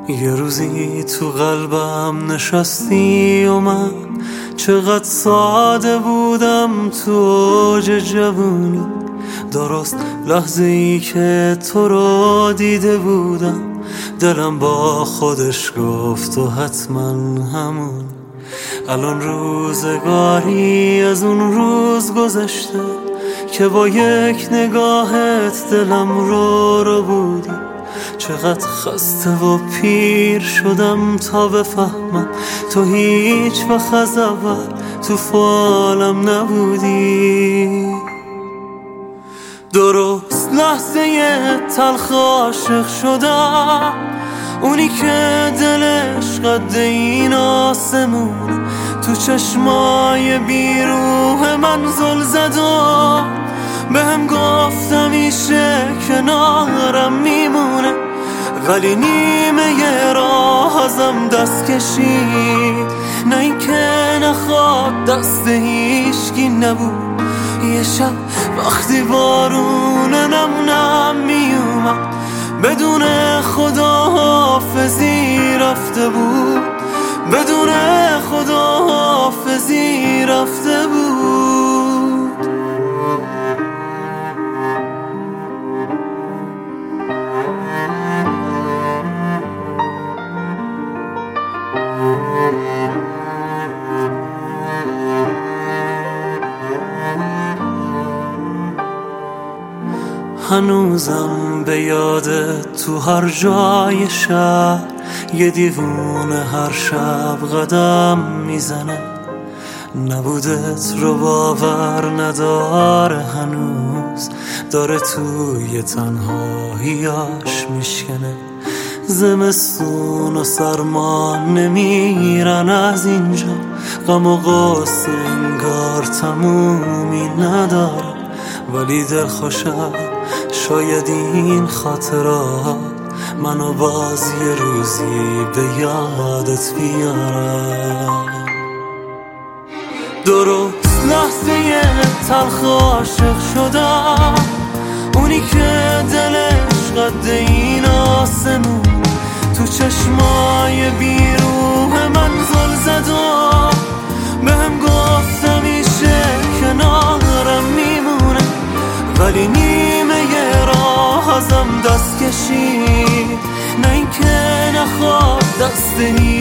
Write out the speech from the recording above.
یه روزی تو قلبم نشستی و من چقدر ساده بودم تو اوج جوونی. درست لحظه ای که تو رو دیده بودم دلم با خودش گفت و حتما همون. الان روزگاری از اون روز گذشته که با یک نگاهت دلم رو بودی. چقدر خسته و پیر شدم تا بفهمم تو هیچ وقت از اول تو فالم نبودی. درست لحظه تلخ عاشق شدم، اونی که دلش قد این آسمون تو چشمای بیروح من زل زد و بهم گفت همیشه کنارم میمونه، ولی نیمه ی راه ازم دست کشید. نه این که نخواد دست هیچکی نبود. یه شب وقتی بارون نم میومد بدون خداحافظی رفته بود، بدون خداحافظی رفته بود. هنوزم به یادت تو هر جای شهر یه دیوونه هر شب قدم میزنه. نبودت رو باور نداره هنوز، داره توی تنهاییاش میشکنه. زمستون و سرما نمیرن از اینجا، غم و غصه انگار تمومی نداره. ولی دل خوشم شاید این خاطرات منو باز یه روزی به یادت بیارم. درست لحظه تلخ عاشق شدم، اونی که دلش قد این آسمون تو چشمای بیروح من زل زد و بهم گفت همیشه کنارم میمونه، ولی نیمه ی راه ازم دست کشید. نه این که نخواد دست